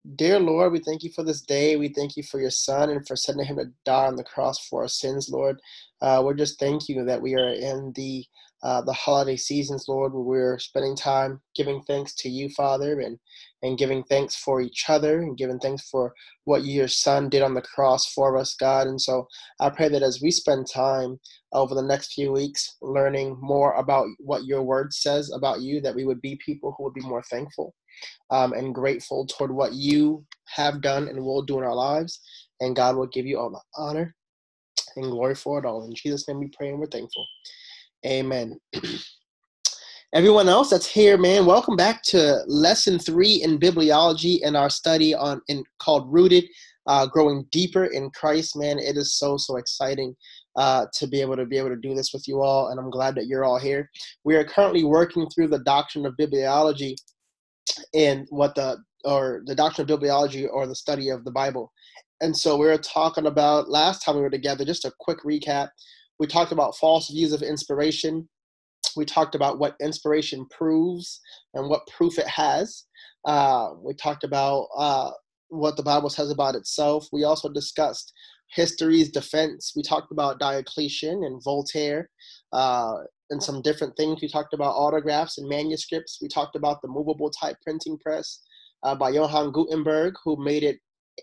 Dear Lord, we thank you for this day. We thank you for your son and for sending him to die on the cross for our sins, Lord. We're just thank you that we are in the holiday seasons, Lord, where we're spending time giving thanks to you, Father, and giving thanks for each other and giving thanks for what your son did on the cross for us, God. And so I pray that as we spend time over the next few weeks learning more about what your word says about you, that we would be people who would be more thankful and grateful toward what you have done and will do in our lives. And God will give you all the honor and glory for it all. In Jesus' name we pray and we're thankful. Amen. Everyone else that's here, man, welcome back to lesson 3 in bibliology in our study called Rooted, growing deeper in Christ. Man, it is so exciting to be able to do this with you all, and I'm glad that you're all here. We are currently working through the doctrine of bibliology in the doctrine of bibliology, or the study of the Bible. And so we were talking about, last time we were together, just a quick recap. We talked about false views of inspiration. We talked about what inspiration proves and what proof it has. We talked about what the Bible says about itself. We also discussed history's defense. We talked about Diocletian and Voltaire and some different things. We talked about autographs and manuscripts. We talked about the movable type printing press by Johann Gutenberg, who made it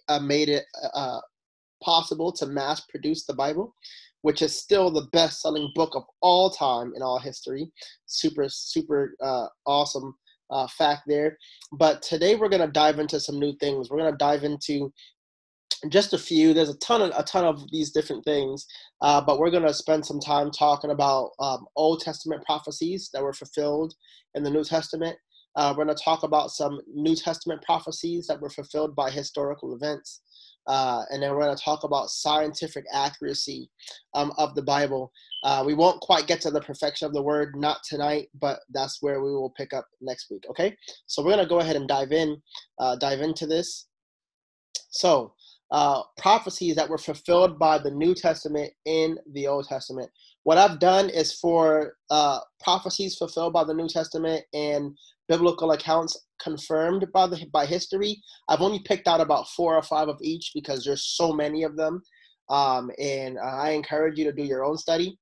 possible to mass produce the Bible, which is still the best-selling book of all time in all history. Super awesome fact there. But today we're going to dive into some new things. We're going to dive into just a few. There's a ton of these different things, but we're going to spend some time talking about Old Testament prophecies that were fulfilled in the New Testament. We're going to talk about some New Testament prophecies that were fulfilled by historical events. And then we're going to talk about scientific accuracy of the Bible. We won't quite get to the perfection of the word, not tonight, but that's where we will pick up next week. Okay, so we're going to go ahead and dive into this. So prophecies that were fulfilled by the New Testament in the Old Testament. What I've done is for prophecies fulfilled by the New Testament and biblical accounts confirmed by history, I've only picked out about 4 or 5 of each because there's so many of them. And I encourage you to do your own study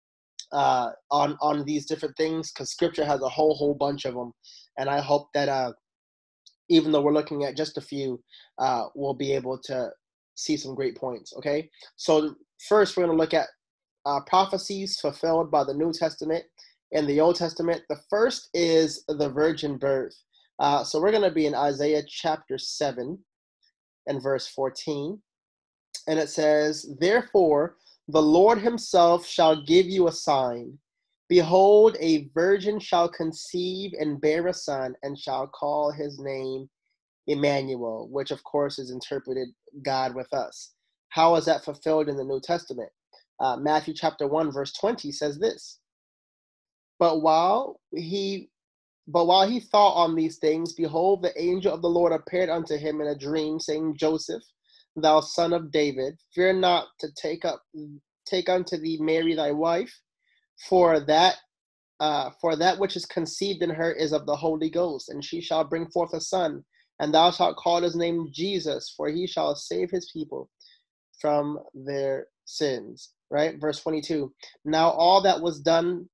on these different things, because Scripture has a whole bunch of them. And I hope that even though we're looking at just a few, we'll be able to see some great points, okay? So first, we're going to look at prophecies fulfilled by the New Testament and the Old Testament. The first is the virgin birth. So we're going to be in Isaiah chapter 7 and verse 14. And it says, "Therefore, the Lord himself shall give you a sign. Behold, a virgin shall conceive and bear a son, and shall call his name Emmanuel," which of course is interpreted God with us. How is that fulfilled in the New Testament? Matthew chapter 1 verse 20 says this, But while he thought on these things, behold, the angel of the Lord appeared unto him in a dream, saying, Joseph, thou son of David, fear not to take unto thee Mary thy wife, for that which is conceived in her is of the Holy Ghost, and she shall bring forth a son, and thou shalt call his name Jesus, for he shall save his people from their sins. Right? Verse 22. Now all this was done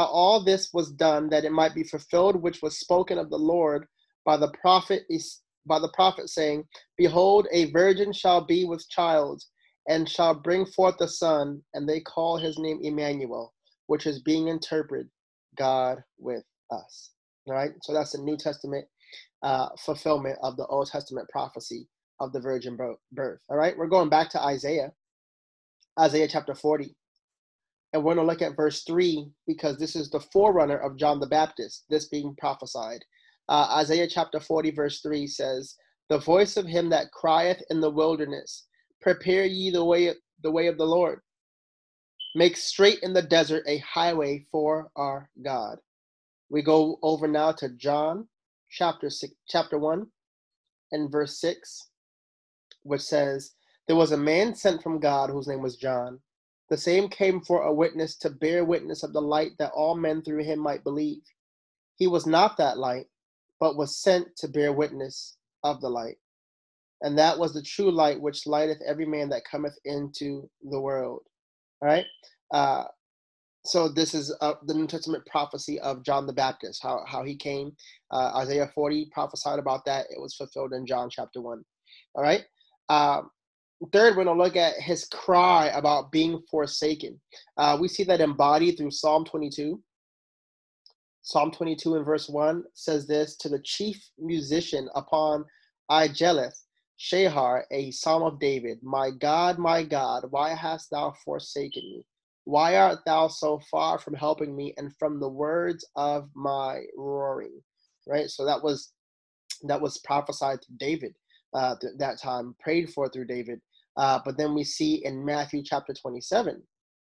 that it might be fulfilled, which was spoken of the Lord by the prophet saying, Behold, a virgin shall be with child, and shall bring forth a son, and they call his name Emmanuel, which is being interpreted God with us. All right? So that's the New Testament fulfillment of the Old Testament prophecy of the virgin birth. All right? We're going back to Isaiah chapter 40. And we're going to look at verse 3, because this is the forerunner of John the Baptist, this being prophesied. Isaiah chapter 40 verse 3 says, "The voice of him that crieth in the wilderness, prepare ye the way of the Lord. Make straight in the desert a highway for our God." We go over now to John chapter 1 and verse 6, which says, "There was a man sent from God whose name was John. The same came for a witness, to bear witness of the light, that all men through him might believe. He was not that light, but was sent to bear witness of the light." and that was the true light which lighteth every man that cometh into the world. All right. Uh, so this is the New Testament prophecy of John the Baptist, how he came. Isaiah 40 prophesied about that. It was fulfilled in John chapter 1. All right. Third, we're going to look at his cry about being forsaken. We see that embodied through Psalm 22. Psalm 22 in verse 1 says this: to the chief musician upon Ijeleth, Shahar, a psalm of David, my God, why hast thou forsaken me? Why art thou so far from helping me and from the words of my roaring? Right? So that was prophesied to David that time, prayed for through David. But then we see in Matthew chapter 27,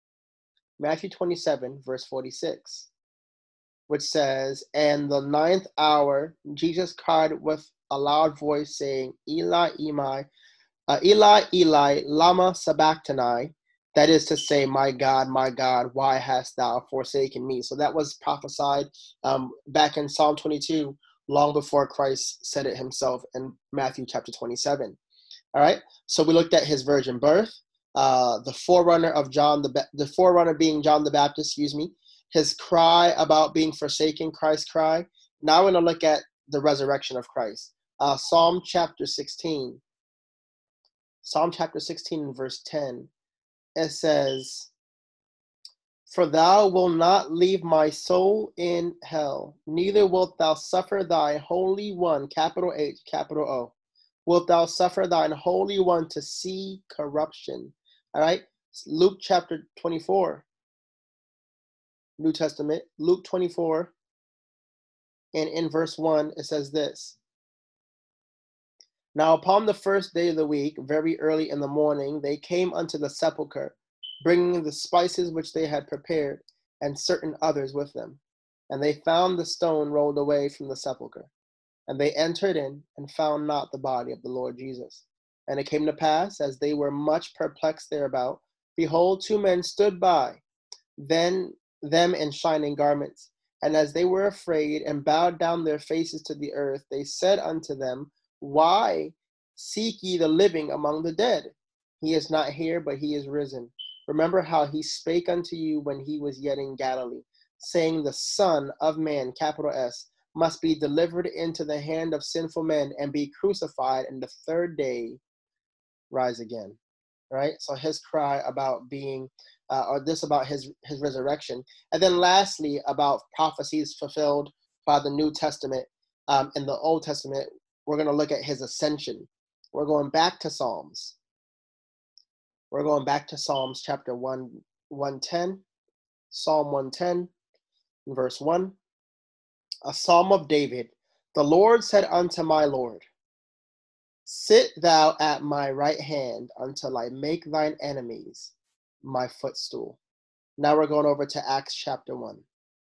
verse 46, which says, and the ninth hour, Jesus cried with a loud voice, saying, Eli, Eli, lama sabachthani. That is to say, my God, why hast thou forsaken me? So that was prophesied back in Psalm 22, long before Christ said it himself in Matthew chapter 27. All right. So we looked at his virgin birth, the forerunner of the forerunner being John the Baptist, his cry about being forsaken, Christ's cry. Now we're going to look at the resurrection of Christ. Psalm chapter 16 in verse 10, it says, for thou wilt not leave my soul in hell, neither wilt thou suffer thy Holy One, capital H, capital O, wilt thou suffer thine Holy One to see corruption. All right, Luke chapter 24, New Testament, Luke 24, and in verse 1, it says this: now upon the first day of the week, very early in the morning, they came unto the sepulchre, bringing the spices which they had prepared, and certain others with them. And they found the stone rolled away from the sepulchre. And they entered in, and found not the body of the Lord Jesus. And it came to pass, as they were much perplexed thereabout, behold, two men stood by, them in shining garments. And as they were afraid, and bowed down their faces to the earth, they said unto them, why seek ye the living among the dead? He is not here, but he is risen. Remember how he spake unto you when he was yet in Galilee, saying, the Son of Man, capital S, must be delivered into the hand of sinful men and be crucified, and the third day rise again. Right? So his cry about being, about his resurrection. And then lastly, about prophecies fulfilled by the New Testament. In the Old Testament, we're going to look at his ascension. We're going back to Psalms. We're going back to Psalms chapter 110, Psalm 110, verse 1. A psalm of David. The Lord said unto my Lord, sit thou at my right hand until I make thine enemies my footstool. Now we're going over to Acts chapter 1.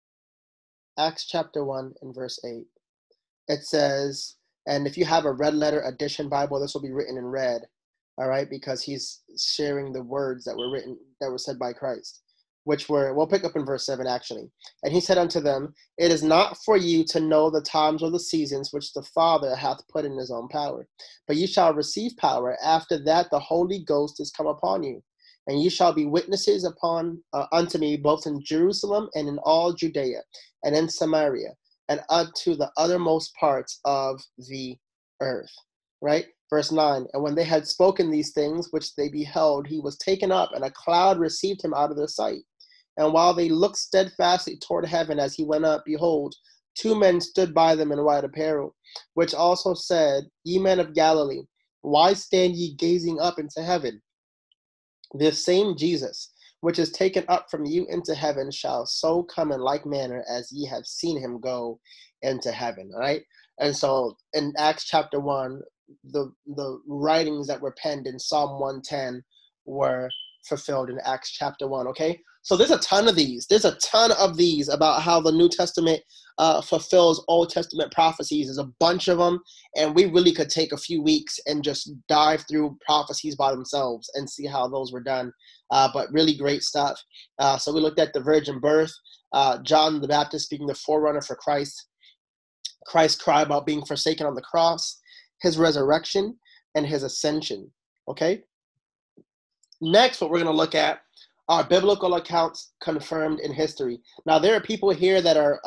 Acts chapter 1 and verse 8. It says, and if you have a red letter edition Bible, this will be written in red, all right, because he's sharing the words that were said by Christ, we'll pick up in verse 7 actually. And he said unto them, it is not for you to know the times or the seasons which the Father hath put in his own power, but ye shall receive power after that the Holy Ghost is come upon you. And ye shall be witnesses unto me both in Jerusalem and in all Judea and in Samaria and unto the uttermost parts of the earth. Right? Verse 9, and when they had spoken these things which they beheld, he was taken up, and a cloud received him out of their sight. And while they looked steadfastly toward heaven as he went up, behold, two men stood by them in white apparel, which also said, ye men of Galilee, why stand ye gazing up into heaven? This same Jesus, which is taken up from you into heaven, shall so come in like manner as ye have seen him go into heaven. Right? And so in Acts chapter 1, the writings that were penned in Psalm 110 were fulfilled in Acts chapter 1. Okay? So there's a ton of these. There's a ton of these about how the New Testament fulfills Old Testament prophecies. There's a bunch of them, and we really could take a few weeks and just dive through prophecies by themselves and see how those were done. But really great stuff. So we looked at the virgin birth, John the Baptist being the forerunner for Christ, Christ's cry about being forsaken on the cross, his resurrection, and his ascension. Okay. Next, what we're going to look at are biblical accounts confirmed in history. Now, there are people here that are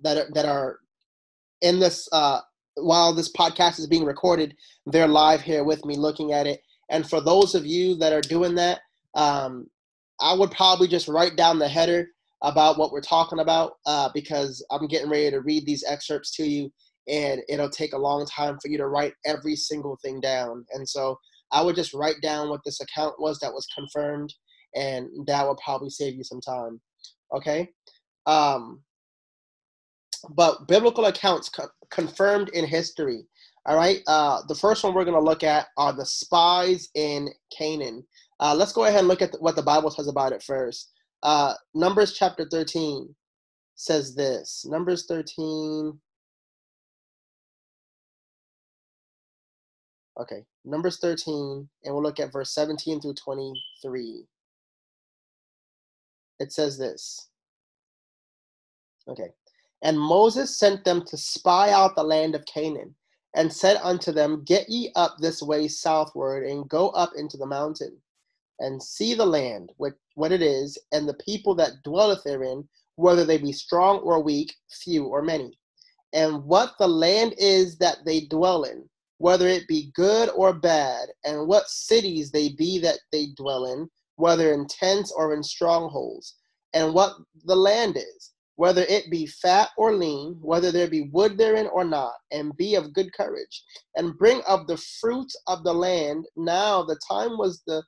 in this while this podcast is being recorded. They're live here with me, looking at it. And for those of you that are doing that, I would probably just write down the header about what we're talking about, because I'm getting ready to read these excerpts to you, and it'll take a long time for you to write every single thing down. And so I would just write down what this account was that was confirmed, and that will probably save you some time. Okay. But biblical accounts confirmed in history. All right. The first one we're going to look at are the spies in Canaan. Let's go ahead and look at what the Bible says about it first. Numbers chapter 13 says this. Numbers 13. Okay. Numbers 13, and we'll look at verse 17 through 23. It says this. Okay. And Moses sent them to spy out the land of Canaan, and said unto them, Get ye up this way southward, and go up into the mountain, and see the land, what it is, and the people that dwelleth therein, whether they be strong or weak, few or many, and what the land is that they dwell in, whether it be good or bad, and what cities they be that they dwell in, whether in tents or in strongholds, and what the land is, whether it be fat or lean, whether there be wood therein or not, and be of good courage, and bring of the fruit of the land. Now the time was the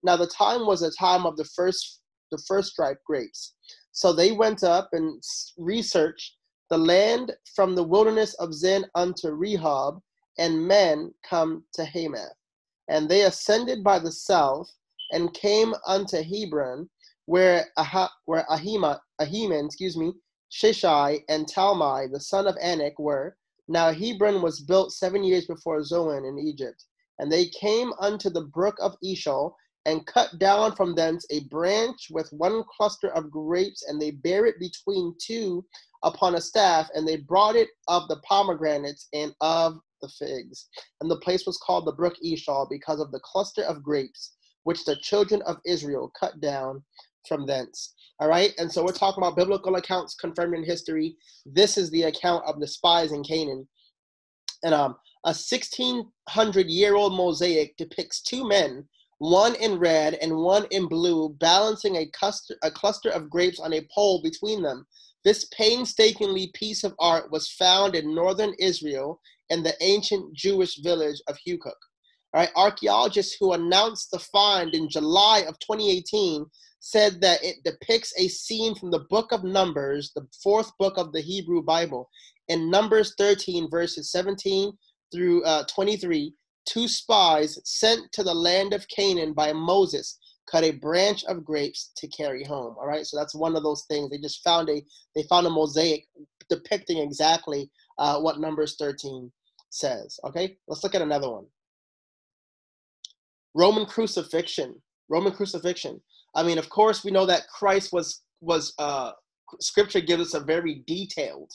time of the first ripe grapes. So they went up and researched the land from the wilderness of Zin unto Rehob, and men come to Hamath. And they ascended by the south, and came unto Hebron, where Ahiman, Shishai, and Talmai, the son of Anak, were. Now Hebron was built 7 years before Zoan in Egypt. And they came unto the brook of Eshol, and cut down from thence a branch with one cluster of grapes, and they bare it between two upon a staff, and they brought it of the pomegranates and of the figs. And the place was called the brook Eshol, because of the cluster of grapes which the children of Israel cut down from thence. All right, and so we're talking about biblical accounts confirmed in history. This is the account of the spies in Canaan. And a 1,600-year-old mosaic depicts two men, one in red and one in blue, balancing a cluster of grapes on a pole between them. This painstakingly piece of art was found in northern Israel in the ancient Jewish village of Hukkok. All right, archaeologists who announced the find in July of 2018 said that it depicts a scene from the book of Numbers, the fourth book of the Hebrew Bible. In Numbers 13, verses 17 through 23, two spies sent to the land of Canaan by Moses cut a branch of grapes to carry home. All right, so that's one of those things. They found a mosaic depicting exactly what Numbers 13 says. Okay, let's look at another one. Roman crucifixion. I mean, of course, we know that Christ was Scripture gives us a very detailed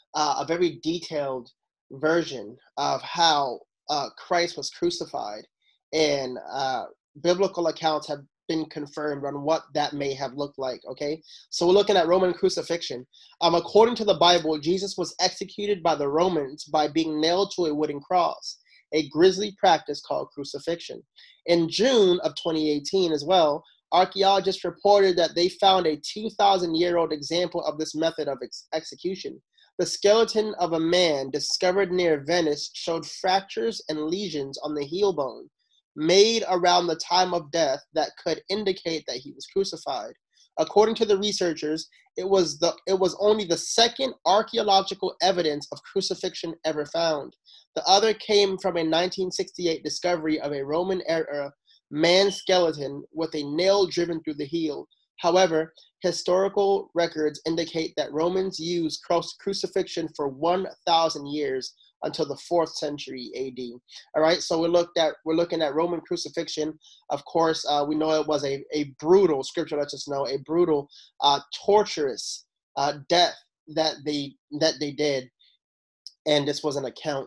version of how Christ was crucified, and biblical accounts have been confirmed on what that may have looked like. Okay, so we're looking at Roman crucifixion. According to the Bible, Jesus was executed by the Romans by being nailed to a wooden cross, a grisly practice called crucifixion. In June of 2018 as well, archaeologists reported that they found a 2,000-year-old example of this method of execution. The skeleton of a man discovered near Venice showed fractures and lesions on the heel bone made around the time of death that could indicate that he was crucified. According to the researchers, it was only the second archaeological evidence of crucifixion ever found. The other came from a 1968 discovery of a Roman-era man skeleton with a nail driven through the heel. However, historical records indicate that Romans used crucifixion for 1,000 years until the 4th century AD. All right, so we're looking at Roman crucifixion. Of course, we know it was a brutal, Scripture lets us know, a brutal, torturous death that they did, and this was an account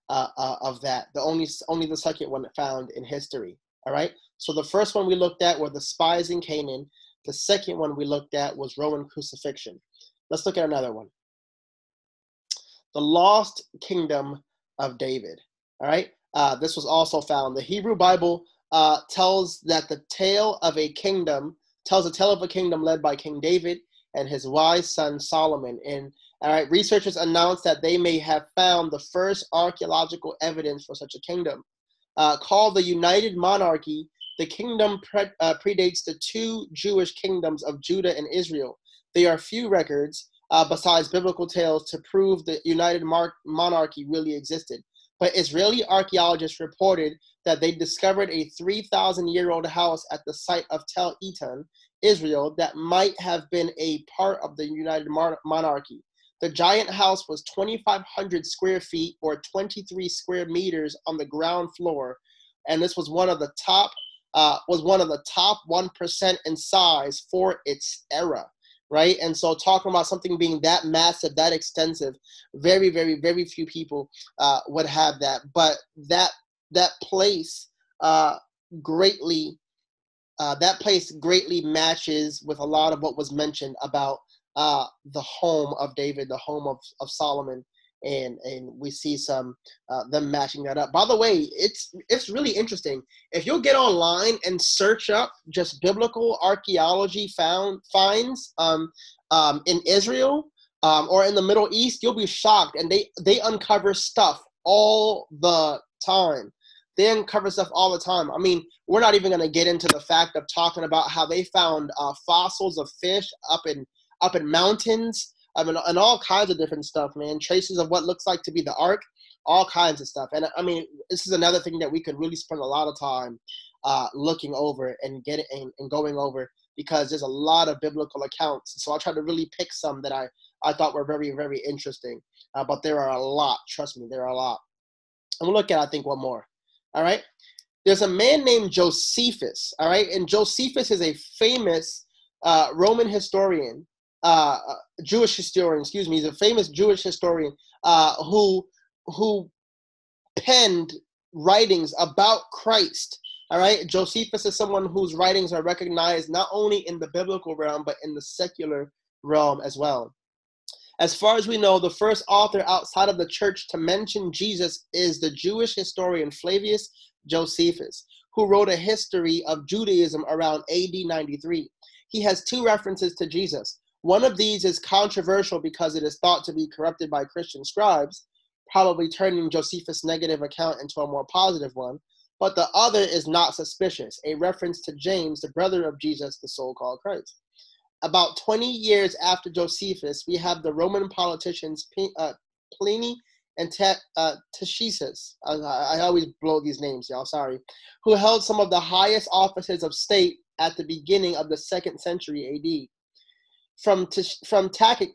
of that. Only the second one found in history. All right. So the first one we looked at were the spies in Canaan. The second one we looked at was Roman crucifixion. Let's look at another one. The lost kingdom of David. All right. This was also found. The Hebrew Bible tells that the tale of a kingdom tells a tale of a kingdom led by King David and his wise son Solomon. And all right, researchers announced that they may have found the first archaeological evidence for such a kingdom. Called the United Monarchy, the kingdom predates the two Jewish kingdoms of Judah and Israel. There are few records, besides biblical tales, to prove the United Monarchy really existed. But Israeli archaeologists reported that they discovered a 3,000-year-old house at the site of Tel Etan, Israel, that might have been a part of the United Monarchy. The giant house was 2,500 square feet or 23 square meters on the ground floor, and this was one of the top 1% in size for its era, right? And so, talking about something being that massive, that extensive, very, very, very few people would have that. But that place greatly matches with a lot of what was mentioned about the home of David, the home of Solomon, and we see some them matching that up. By the way, it's really interesting. If you'll get online and search up just biblical archaeology finds in Israel or in the Middle East, you'll be shocked, and they uncover stuff all the time. They uncover stuff all the time. I mean, we're not even going to get into the fact of talking about how they found fossils of fish up in mountains, and all kinds of different stuff, man. Traces of what looks like to be the ark, all kinds of stuff. And I mean, this is another thing that we could really spend a lot of time looking over and going over, because there's a lot of biblical accounts. So I tried to really pick some that I thought were very, very interesting. But there are a lot. Trust me, there are a lot. And we'll look at, I think, one more. All right. There's a man named Josephus. All right. And Josephus is a famous Roman historian, Jewish historian, excuse me. He's a famous Jewish historian who penned writings about Christ. All right. Josephus is someone whose writings are recognized not only in the biblical realm, but in the secular realm as well. As far as we know, the first author outside of the church to mention Jesus is the Jewish historian Flavius Josephus, who wrote a history of Judaism around AD 93. He has two references to Jesus. One of these is controversial because it is thought to be corrupted by Christian scribes, probably turning Josephus' negative account into a more positive one. But the other is not suspicious, a reference to James, the brother of Jesus, the so-called Christ. About 20 years after Josephus, we have the Roman politicians Pliny and Tacitus. I always blow these names, y'all, sorry. Who held some of the highest offices of state at the beginning of the 2nd century AD. From Tacitus,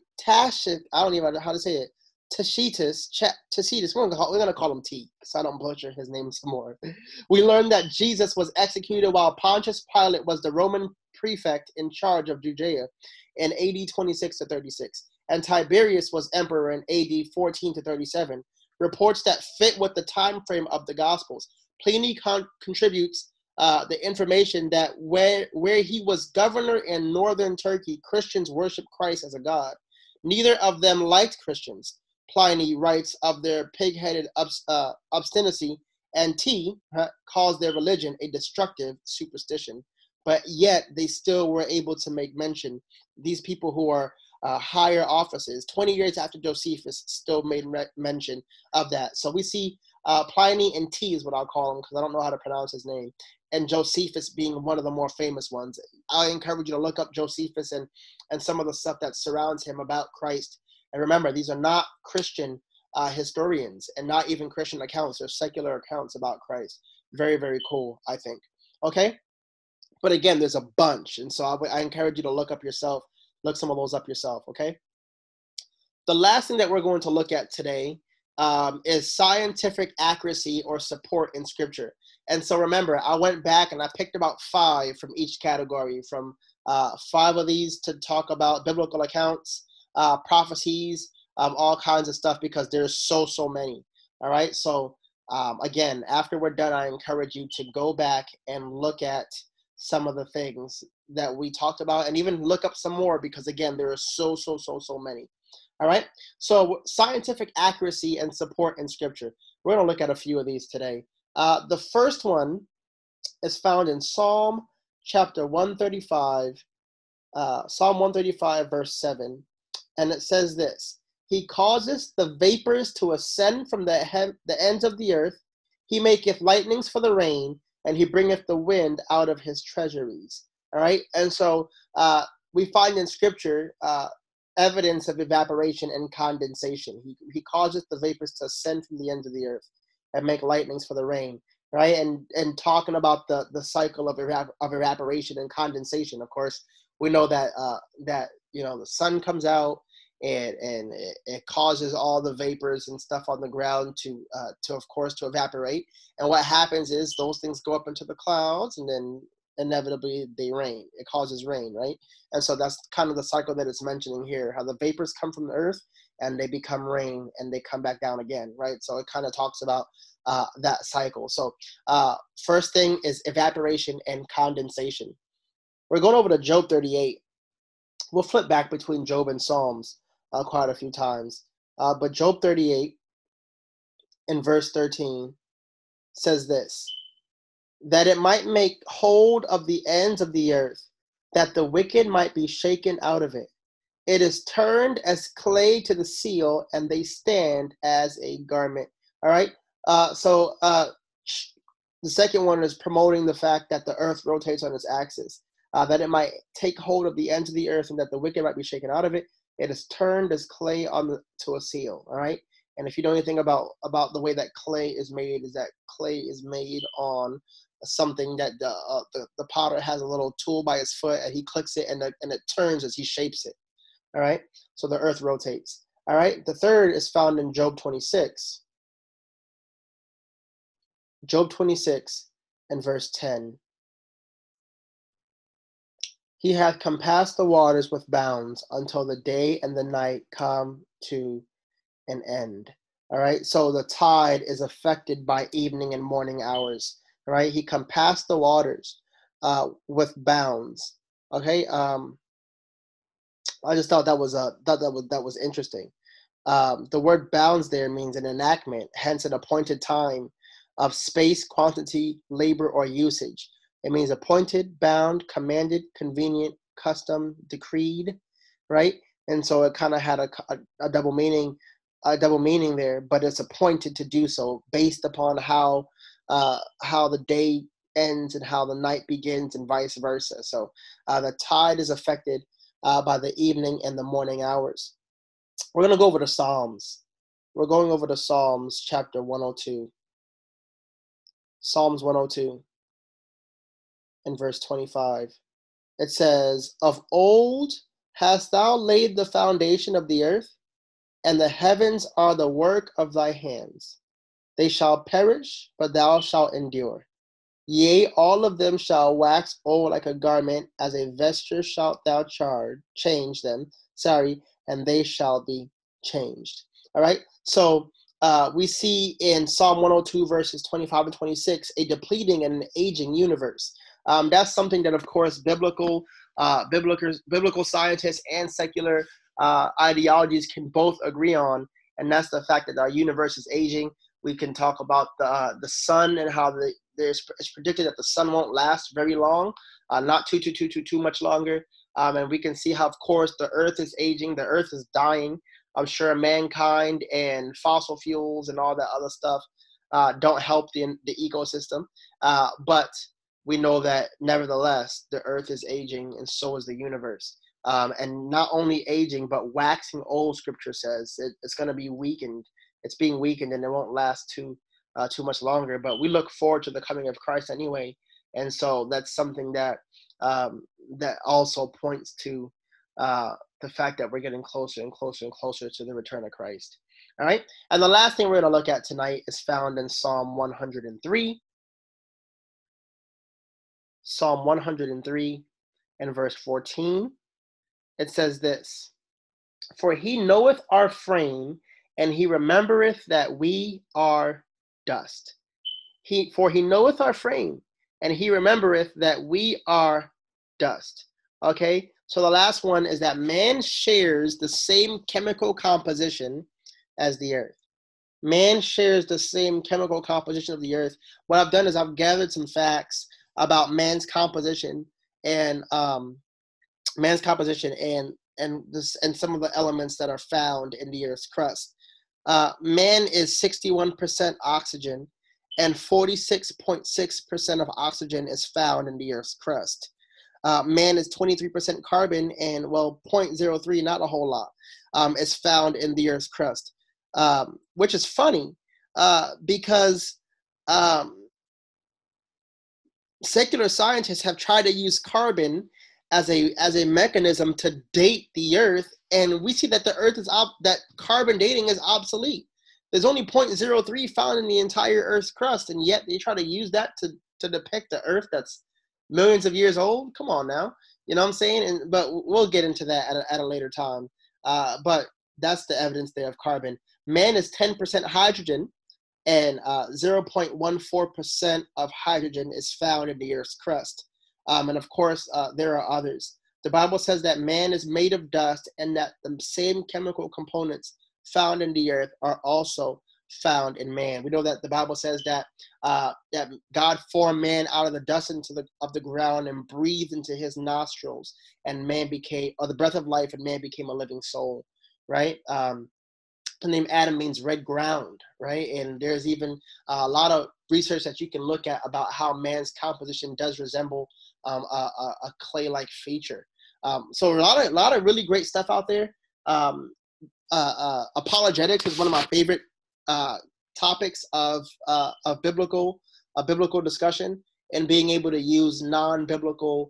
I don't even know how to say it. Tacitus, we're gonna call him T, so I don't butcher his name some more. We learned that Jesus was executed while Pontius Pilate was the Roman prefect in charge of Judea in AD 26 to 36, and Tiberius was emperor in AD 14 to 37. Reports that fit with the time frame of the Gospels. Pliny contributes the information that where he was governor in northern Turkey, Christians worshiped Christ as a god. Neither of them liked Christians. Pliny writes of their pig-headed obstinacy, and T calls their religion a destructive superstition. But yet they still were able to make mention. These people who are higher offices, 20 years after Josephus, still made mention of that. So we see Pliny and T is what I'll call him, because I don't know how to pronounce his name, and Josephus being one of the more famous ones. I encourage you to look up Josephus and some of the stuff that surrounds him about Christ. And remember, these are not Christian historians and not even Christian accounts. They're secular accounts about Christ. Very, very cool, I think. Okay? But again, there's a bunch. And so I encourage you to look some of those up yourself, okay? The last thing that we're going to look at today is scientific accuracy or support in Scripture. And so remember, I went back and I picked about 5 from each category, from 5 of these to talk about biblical accounts, prophecies, all kinds of stuff, because there's so many. All right. So again, after we're done, I encourage you to go back and look at some of the things that we talked about, and even look up some more, because again, there are so many. All right. So scientific accuracy and support in Scripture. We're going to look at a few of these today. The first one is found in Psalm chapter 135, Psalm 135, verse 7. And it says this: He causes the vapors to ascend from the ends of the earth. He maketh lightnings for the rain, and he bringeth the wind out of his treasuries. All right. And so we find in Scripture evidence of evaporation and condensation. He causes the vapors to ascend from the ends of the earth and make lightnings for the rain. Right. And talking about the cycle of evaporation and condensation, of course, we know that the sun comes out, and it causes all the vapors and stuff on the ground to of course to evaporate. And what happens is those things go up into the clouds, and then inevitably they rain. It causes rain, right? And so that's kind of the cycle that it's mentioning here, how the vapors come from the earth and they become rain and they come back down again, right? So it kind of talks about that cycle. So first thing is evaporation and condensation. We're going over to Job 38. We'll flip back between Job and Psalms quite a few times. But Job 38 in verse 13 says this: that it might make hold of the ends of the earth, that the wicked might be shaken out of it. It is turned as clay to the seal, and they stand as a garment. All right. So the second one is promoting the fact that the earth rotates on its axis, that it might take hold of the ends of the earth, and that the wicked might be shaken out of it. It is turned as clay to a seal. All right. And if you know anything about the way that clay is made, is that clay is made on something that the potter has a little tool by his foot, and he clicks it, and it turns as he shapes it. All right. So the earth rotates. All right. The third is found in Job 26. Job 26 and verse 10. He hath compassed the waters with bounds until the day and the night come to an end. All right. So the tide is affected by evening and morning hours. All right. He compassed the waters with bounds. Okay. I just thought that was interesting. The word bounds there means an enactment, hence an appointed time of space, quantity, labor, or usage. It means appointed, bound, commanded, convenient, custom, decreed, right? And so it kind of had a double meaning, there, but it's appointed to do so based upon how the day ends and how the night begins, and vice versa. So the tide is affected by the evening and the morning hours. We're going to go over to Psalms. We're going over to Psalms chapter 102. Psalms 102 and verse 25. It says, Of old hast thou laid the foundation of the earth, and the heavens are the work of thy hands. They shall perish, but thou shalt endure. Yea, all of them shall wax old like a garment, as a vesture shalt thou change them, and they shall be changed. All right. So we see in Psalm 102 verses 25 and 26 a depleting and an aging universe. That's something that, of course, biblical scientists and secular ideologies can both agree on, and that's the fact that our universe is aging. We can talk about the sun and how it's predicted that the sun won't last very long, not too much longer. And we can see how, of course, the earth is aging, the earth is dying. I'm sure mankind and fossil fuels and all that other stuff don't help the ecosystem. But we know that nevertheless, the earth is aging, and so is the universe. And not only aging, but waxing old, Scripture says. It's going to be weakened. It's being weakened, and it won't last too much longer. But we look forward to the coming of Christ anyway. And so that's something that that also points to the fact that we're getting closer and closer and closer to the return of Christ. All right. And the last thing we're going to look at tonight is found in Psalm 103. Psalm 103 and verse 14. It says this: For he knoweth our frame, and he remembereth that we are dust. For he knoweth our frame, and he remembereth that we are dust. Okay, so the last one is that man shares the same chemical composition as the earth. Man shares the same chemical composition of the earth. What I've done is I've gathered some facts about man's composition and and some of the elements that are found in the earth's crust. Man is 61% oxygen, and 46.6% of oxygen is found in the earth's crust. Man is 23% carbon, and well, 0.03, not a whole lot, is found in the earth's crust, which is funny because secular scientists have tried to use carbon as a mechanism to date the earth, and we see that the earth is that carbon dating is obsolete. There's only 0.03 found in the entire earth's crust, and yet they try to use that to depict the earth that's millions of years old. Come on now, you know what I'm saying? But we'll get into that at a later time. But that's the evidence there of carbon. Man is 10% hydrogen, and 0.14% of hydrogen is found in the earth's crust. And of course, there are others. The Bible says that man is made of dust, and that the same chemical components found in the earth are also found in man. We know that the Bible says that that God formed man out of the dust of the ground and breathed into his nostrils, and man became, or the breath of life, and man became a living soul, right? The name Adam means red ground, right? And there's even a lot of research that you can look at about how man's composition does resemble a clay-like feature. So a lot of really great stuff out there. Apologetics is one of my favorite topics of biblical discussion, and being able to use non-biblical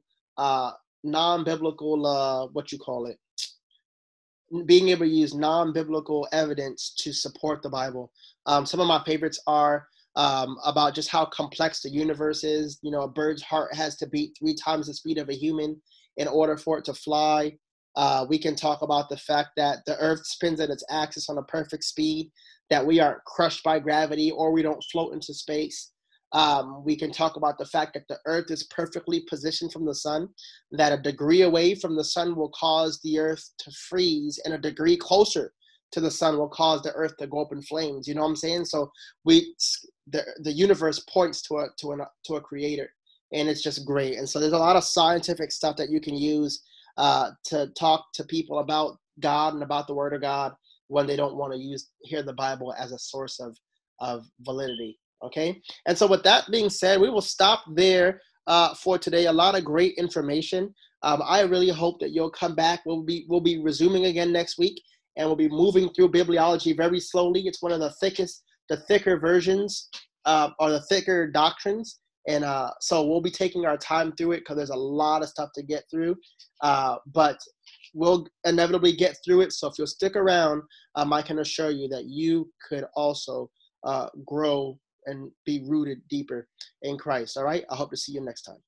what you call it, being able to use non-biblical evidence to support the Bible. Some of my favorites are about just how complex the universe is. You know, a bird's heart has to beat 3 times the speed of a human in order for it to fly. We can talk about the fact that the earth spins at its axis on a perfect speed, that we aren't crushed by gravity, or we don't float into space. We can talk about the fact that the earth is perfectly positioned from the sun, that a degree away from the sun will cause the earth to freeze, and a degree closer to the sun will cause the earth to go up in flames. You know what I'm saying? So the universe points to a creator, and it's just great. And so there's a lot of scientific stuff that you can use to talk to people about God and about the Word of God when they don't want to hear the Bible as a source of validity. Okay, and so with that being said, we will stop there for today. A lot of great information. I really hope that you'll come back. We'll be resuming again next week, and we'll be moving through bibliology very slowly. It's one of the thicker versions, or the thicker doctrines, and so we'll be taking our time through it because there's a lot of stuff to get through. But we'll inevitably get through it. So if you'll stick around, I can assure you that you could also grow and be rooted deeper in Christ. All right. I hope to see you next time.